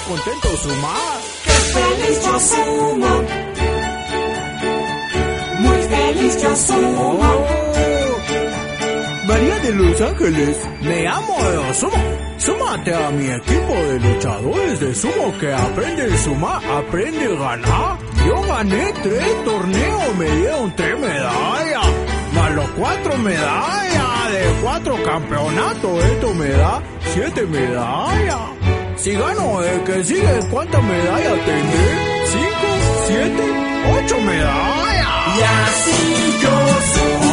contento sumar. ¡Qué feliz yo sumo! Muy feliz yo sumo. María de Los Ángeles, me amo de sumo. Súmate a mi equipo de luchadores de sumo que aprende a sumar, aprende a ganar. Yo gané 3 torneos, me dieron 3 medallas, más los 4 medallas de 4 campeonatos. Esto me da 7 medallas. Si gano el que sigue, ¿cuántas medallas tendré? 5, 7, 8 medallas. Y así yo sumo.